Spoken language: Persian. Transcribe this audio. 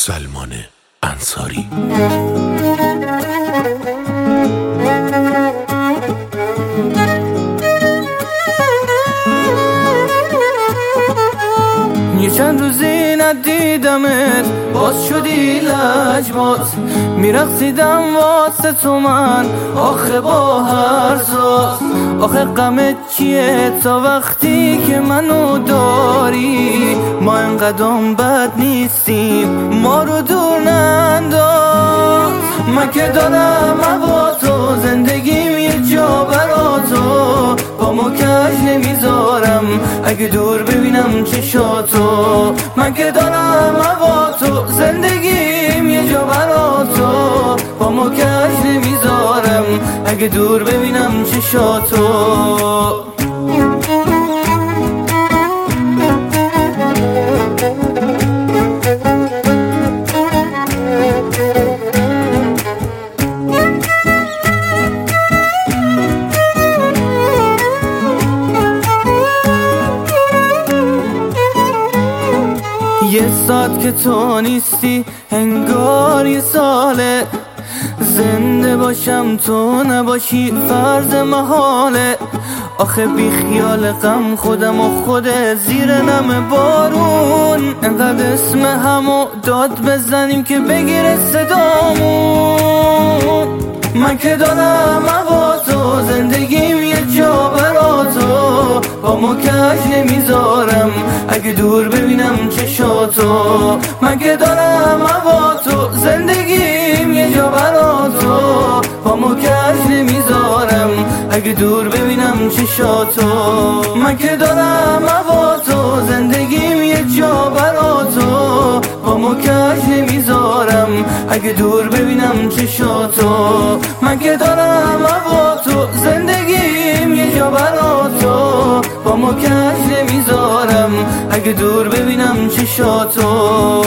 سلمان انصاری. یه چند روزی ندیدمت، باز شدی لجباز، میرقصیدم واسه تو من آخه با هر ساز. آخه غمت چیه تا وقتی که منو داری؟ ما انقدام بد نیستیم، ما رو دور ننداز. من که دارم با تو، زندگیم یه جا برا تو، با مکش نمیذارم اگه دور ببینم چشاتو. من که دارم با تو، زندگیم یه جا برا تو، با مکش نمیذارم اگه دور ببینم چشاتو. یه ساعت که تو نیستی انگار یه ساله، زنده باشم تو نباشی فرض محاله. آخه بی خیال غم خودم و خود زیر نم بارون، انقدر اسم همو داد بزنیم که بگیره صدامون. من که دارم با تو، زندگیم یه جا برا تو، با مکش نمیذارم اگه دور ببینم چشاتو. من که دارم با تو، زندگیم یه جا برا تو، با مکش نمیذارم اگه دور ببینم چشاتو. من که دارم با تو، زندگیم یه جا برا تو، با مکش نمیذارم اگه دور ببینم چشاتو. من که دارم با تو، زندگیم یه جا برا تو، با مکش نمیذارم اگه دور ببینم چشاتو.